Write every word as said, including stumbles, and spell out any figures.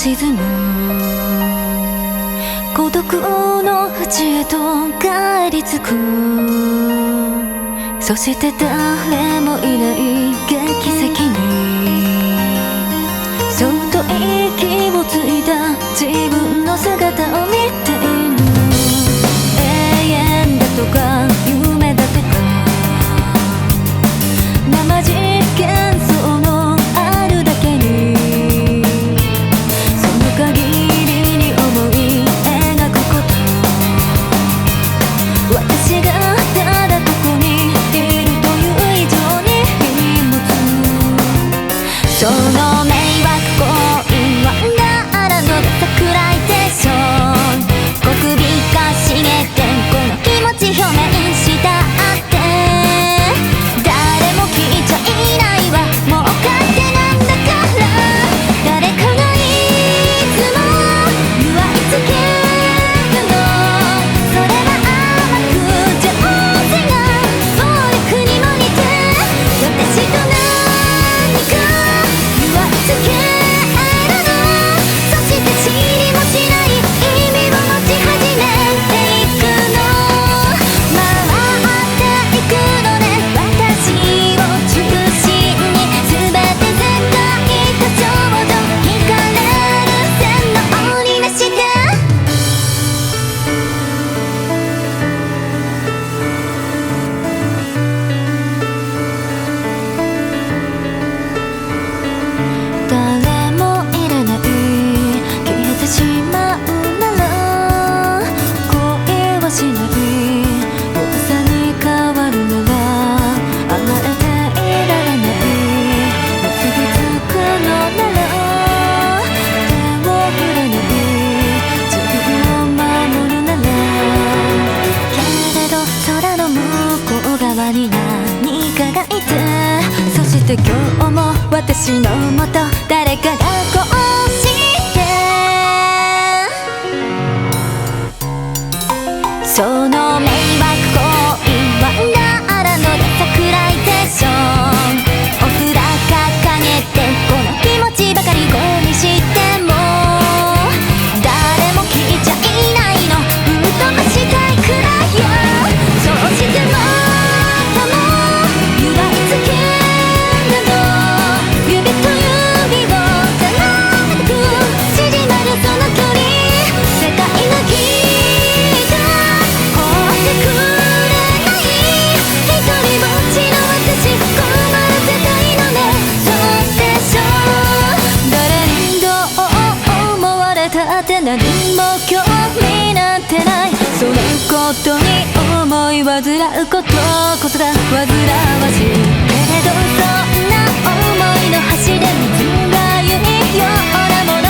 沈む孤独の淵へと帰り着く。そして誰もいない劇石にそっと息をついた自分の姿を見ている。永遠だとか夢だとか生実験想のあるだけにその限りに思い描くこと。私がただここにいるという以上に荷物。その迷惑行為はならのサクライゼーション。小首かしげてこの気持ち表明したって誰も聞いちゃいないわ。もう勝手なんだから誰かがいつも言わいつけるの。それは甘く上手な暴力にも似て私と何か言わいつけるの。そして知りもしない意味を持ち始めていくの。回っていくのね私を中心に全て世界とちょうど惹かれる線の折りなして誰もいらない消えてしまうなら恋はしない弱さに変わるなら甘えていられない結びつくのなら手を振らない自分を守るなら。けれど空の向こう側に何かがいてそして今日も私のもと誰かがこうしてその迷惑行為はならのサクライゼーション。お札掲げてこの気持ちばかりゴミしても誰も聞いちゃいないの。ぶっ飛ばしたいくらいよ。そうしてもっとも言わいつけるの。指と指を頼めてく縮まるその距離世界がきっと放ってくれない一人ぼっちの私困らせたいのね。そうでしょ誰にどう思われたって何も興味なんてない。そのことに思い煩うことこそが煩わしいけれどそんな思いの端で水がゆいようなもの